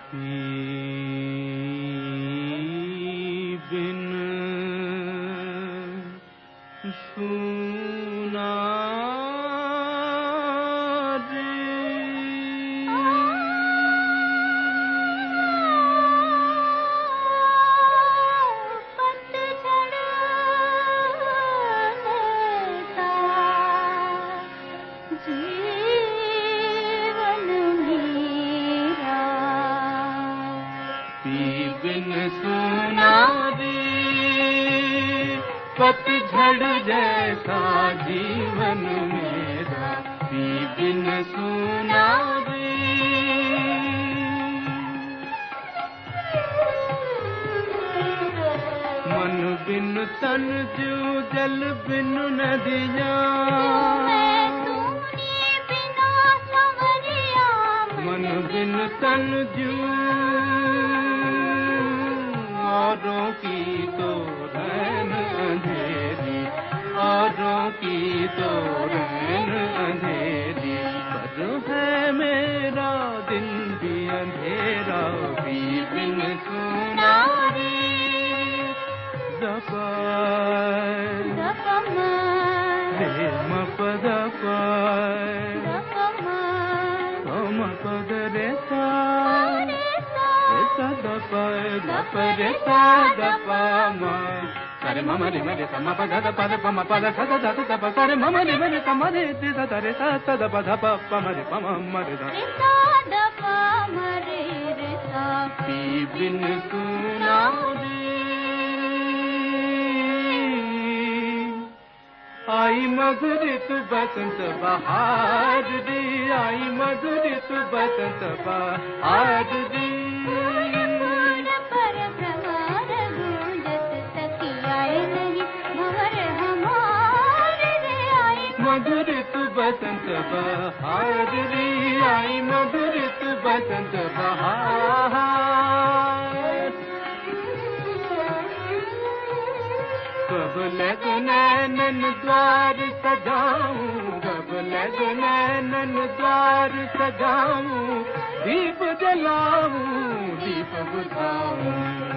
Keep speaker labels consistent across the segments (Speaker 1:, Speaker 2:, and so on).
Speaker 1: बिन सुना बिन सुना रे पतझड़ जैसा जीवन मेरा बिन सुना रे मन बिन तन जीव जल बिन नदियाँ मन बिन तन जीव औरों की तो रैन अंधेरी औरों की तो रैन अंधेरी पर है मेरा दिन भी अंधेरा भी बिन सुना रे दपा रे म पद म पद रे सा द प रे सा द प म सरे म रे म रे सा म प द प द प म प द स द द द प सरे म रे म रे सा म रे द द रे सा द द प द प प म रे प म रे द सा द प म रे रे सा पी बिन सुना रे आई मधुर ऋतु बसंत बहार रे आई मधुर ऋतु बसंत बहार रे मधुर तू बसंत बहार रे आई मधुर तू बसंत बहार कब लग नैनन द्वार सजाऊं कब लग नैनन द्वार सजाऊं दीप जलाऊं दीप बुझाऊं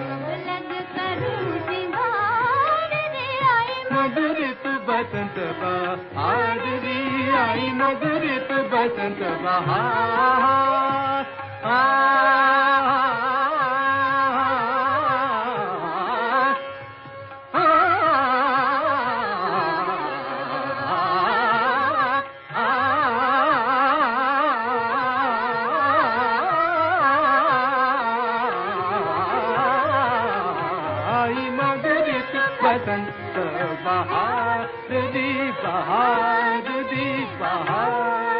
Speaker 1: मधुर तू बसंत बहार रे आई मधुर तू बसंत बहार आई मधुर तू बसंत बहार दी बहार दी बहार